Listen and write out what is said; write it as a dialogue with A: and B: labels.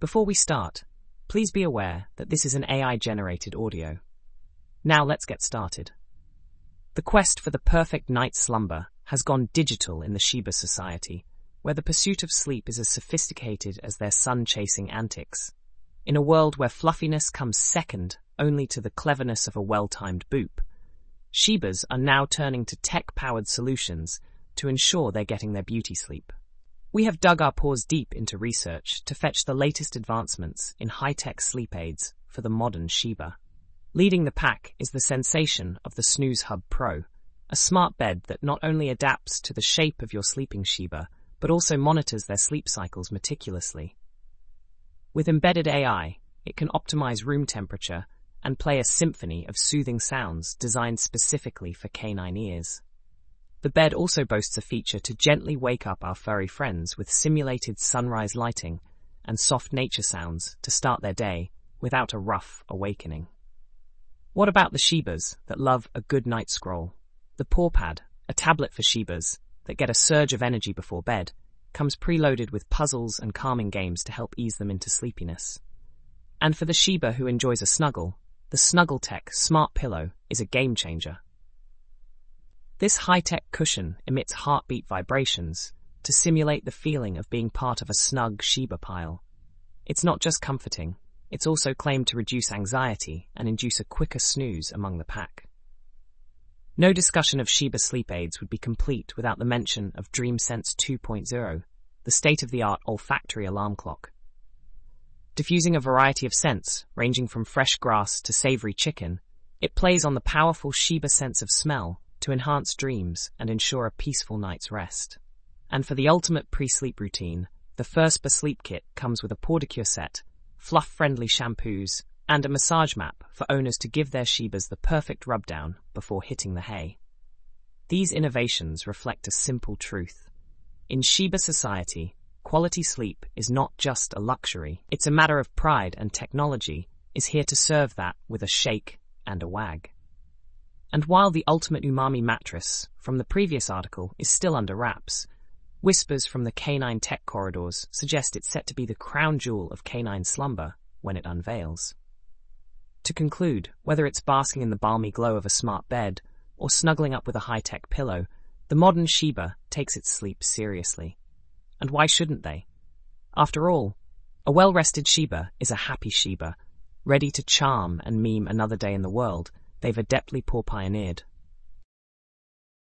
A: Before we start, please be aware that this is an AI-generated audio. Now let's get started. The quest for the perfect night's slumber has gone digital in the Shiba society, where the pursuit of sleep is as sophisticated as their sun-chasing antics. In a world where fluffiness comes second only to the cleverness of a well-timed boop, Shibas are now turning to tech-powered solutions to ensure they're getting their beauty sleep. We have dug our paws deep into research to fetch the latest advancements in high-tech sleep aids for the modern Shiba. Leading the pack is the sensation of the Snooze Hub Pro, a smart bed that not only adapts to the shape of your sleeping Shiba, but also monitors their sleep cycles meticulously. With embedded AI, it can optimize room temperature and play a symphony of soothing sounds designed specifically for canine ears. The bed also boasts a feature to gently wake up our furry friends with simulated sunrise lighting and soft nature sounds to start their day without a rough awakening. What about the Shibas that love a good night scroll? The Paw Pad, a tablet for Shibas that get a surge of energy before bed, comes preloaded with puzzles and calming games to help ease them into sleepiness. And for the Shiba who enjoys a snuggle, the SnuggleTech Smart Pillow is a game changer. This high-tech cushion emits heartbeat vibrations to simulate the feeling of being part of a snug Shiba pile. It's not just comforting, it's also claimed to reduce anxiety and induce a quicker snooze among the pack. No discussion of Shiba sleep aids would be complete without the mention of DreamSense 2.0, the state-of-the-art olfactory alarm clock. Diffusing a variety of scents, ranging from fresh grass to savory chicken, it plays on the powerful Shiba sense of smell to enhance dreams and ensure a peaceful night's rest. And for the ultimate pre-sleep routine, the Furspa Sleep Kit comes with a Pordicure set, fluff-friendly shampoos, and a massage map for owners to give their Shibas the perfect rub-down before hitting the hay. These innovations reflect a simple truth. In Shiba society, quality sleep is not just a luxury, it's a matter of pride, and technology is here to serve that with a shake and a wag. And while the ultimate umami mattress from the previous article is still under wraps, whispers from the canine tech corridors suggest it's set to be the crown jewel of canine slumber when it unveils. To conclude, whether it's basking in the balmy glow of a smart bed or snuggling up with a high-tech pillow, the modern Shiba takes its sleep seriously. And why shouldn't they? After all, a well-rested Shiba is a happy Shiba, ready to charm and meme another day in the world they've adeptly paw-pioneered.